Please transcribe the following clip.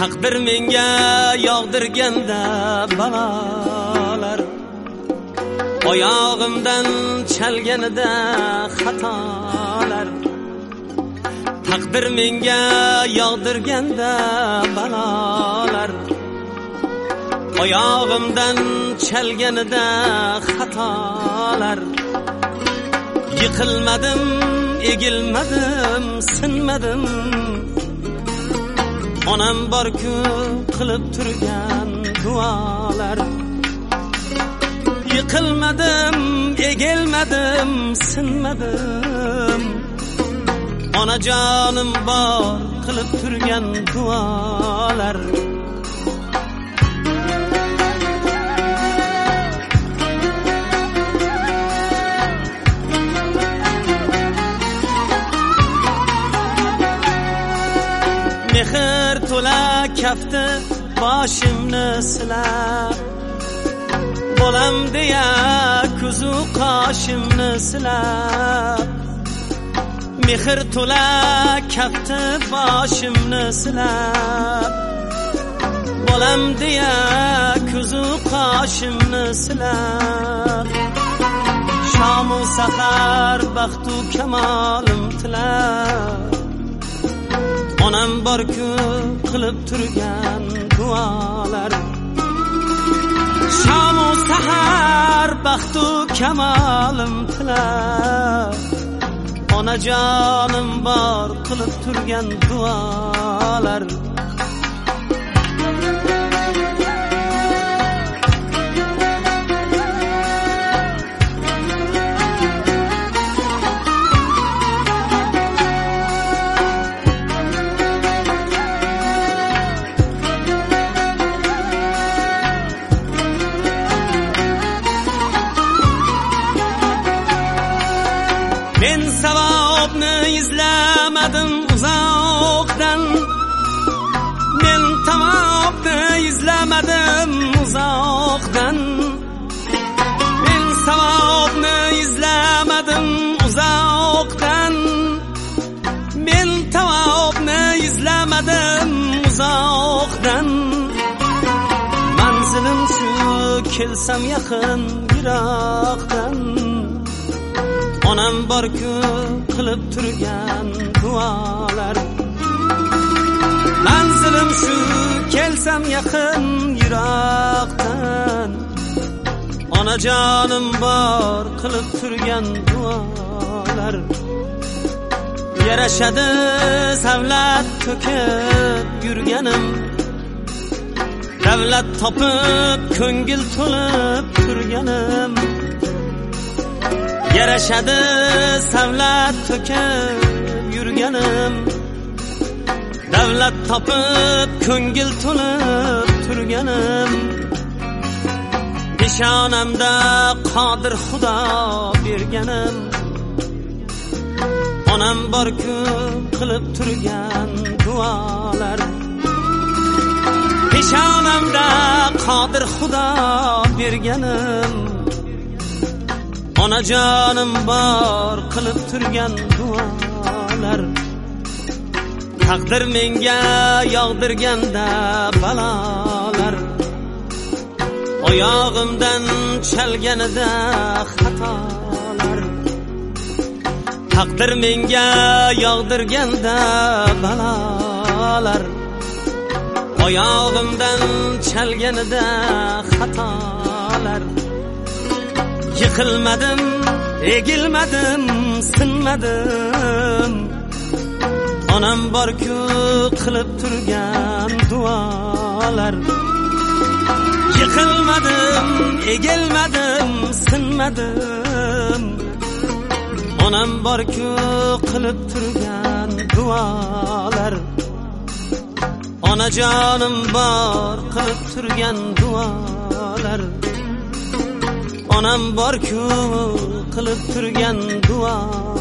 Taqdir menga yog'dirganda balolar, oyog'imdan chalganida xatolar. Taqdir menga yog'dirganda balolar, oyog'imdan chalganida xatolar. Yiqilmadim, egilmadim, sinmadim. Onam bor-ku qilib turgan duolar. Yiqilmadim, egilmadim, sinmadim. Onajonim bor qilib turgan duolar. Mehr to'la kafti boshimni silab, bolam deya ko'zu qoshimni silab. Mehr to'la kafti boshimni silab, bolam deya ko'zu qoshimni silab. Shamu sahar baxtu kamolim tilab, onam bor-ku qilib turgan duolar. Shamu sahar baxtu kamolim tilab, onajonim bor qilib turgan duolar. Men savobni izlamadim uzoqdan, men tamobni izlamadim uzoqdan. Men savobni izlamadim uzoqdan, men tamobni izlamadim uzoqdan. Manzilim shu, kelsam yaqin yiroqdan. Onam bor-ku qilib turgan duolar. Manzilim shu, kelsam yaqin yiroqdan. Onajonim bor qilib turgan duolar. Yarashadi savlat to'kib yurganim, davlat topib ko'ngil to'lib turganim. Yarashadi savlat to'kib yurganim, davlat topib ko'ngil to'lib turganim. Peshonamda qodir Xudo berganim, onam bor-ku qilib turgan duolar. Peshonamda qodir Xudo berganim, onajonim bor qilib turgan duolar. Taqdir menga yog'dirganda balolar, oyog'imdan chalganida xatolar. Taqdir menga yog'dirganda balolar, oyog'imdan chalganida xatolar. Yiqilmadim, egilmadim, sinmadim. Onam bor-ku qilib turgan duolar. Yiqilmadim, egilmadim, sinmadim. Onam bor-ku qilib turgan duolar. Onajonim bor qilib turgan duolar. Onam bor-ku qilib turgan duolar.